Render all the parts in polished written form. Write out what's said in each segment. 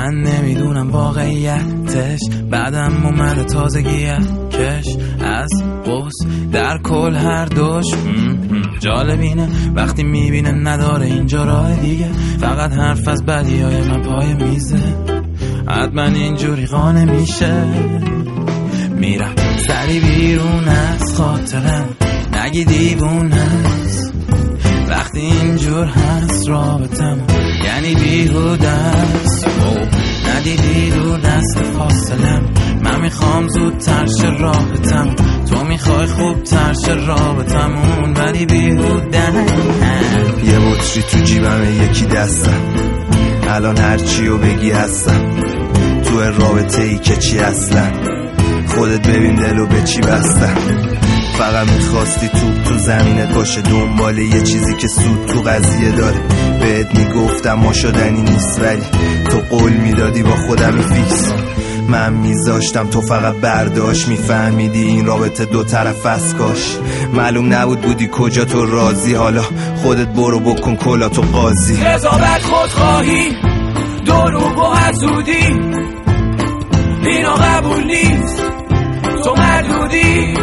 من نمیدونم واقعیتش، بعدم اومده تازگیتش از بوس در کل هر دوش. جالبینه وقتی میبینه نداره اینجا راه دیگه، فقط حرف از بدیای من پای میزه، حتما اینجوری قانه میشه. میرم سری بیرون از خاطرم، نگی دیوونه است وقتی اینجور هست رابطم، یعنی بیهوده است. ندیدی دور دست فاصلم، من میخوام زودتر شه راحتم، تو میخوای خوبتر شه رابطمون، ولی بیهوده. یه بطری تو جیبمه یکی دستم، الان هرچیو بگی هستم، تو رابطه ای که چی اصلا، خودت ببین دلو به چی بستم. فقط میخواستی تو زمینت باشه، دنبال یه چیزی که سود تو قضیه داره. بهت میگفتم ما شدنی نیست، ولی تو قول میدادی با خودمی فیکس. من میذاشتم تو فقط برداشت، میفهمیدی این رابطه دو طرف است. کاش معلوم نبود بودی کجا تو راضی، حالا خودت برو بکن کلا تو قاضی. قضاوت خودخواهی، دروغ و حسودی، اینا قبول نیست، تو مردودی.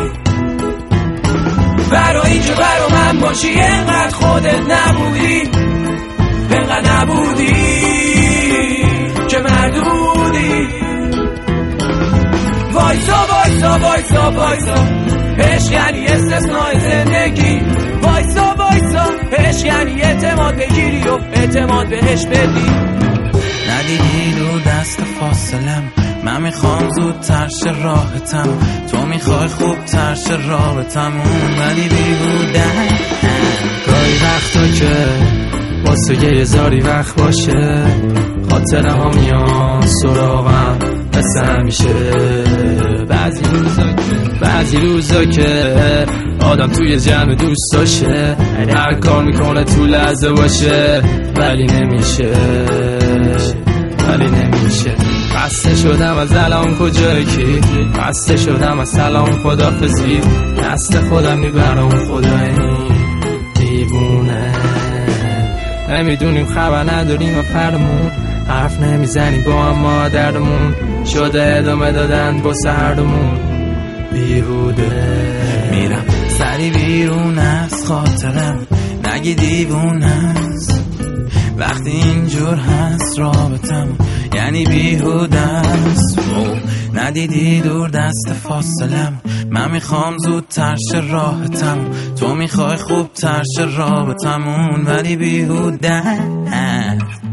برای اینکه برا من باشی انقدر خودت نبودی، انقدر نبودی که مردودی. وایسا وایسا وایسا وایسا، عشق یعنی استثنای زندگی. وایسا وایسا، عشق یعنی اعتماد بگیری و اعتماد بهش بدی. ندیدی دور دست فاصلم، من میخوام زودتر شه راحتم، تو میخوای خوبتر شه رابطمون، ولی بیهوده. گاهی وقتا که واسه یه زاری وقت باشه، خاطره ها میان سراغم مثل همیشه. بعضی روزا که آدم توی جمع دوست داشه، هر کار میکنه تو لحظه باشه، ولی نمیشه. خسته شدم از الان کجایی کی، خسته شدم از سلام خدافزی، دست خودم میبرم خدای دیوونه. نمیدونیم خبر نداریم و فرمون، حرف نمیزنیم با هم ما دردمون شده ادامه دادن با سردمون بیهوده. میرم سری بیرون از خاطرم، نگی دیوونه است وقتی اینجور هست رابطم، یعنی بیهوده است. ندیدی دور دست فاصلم، من میخوام زودتر شه راحتم، تو میخوای خوبتر شه رابطمون، ولی بیهوده.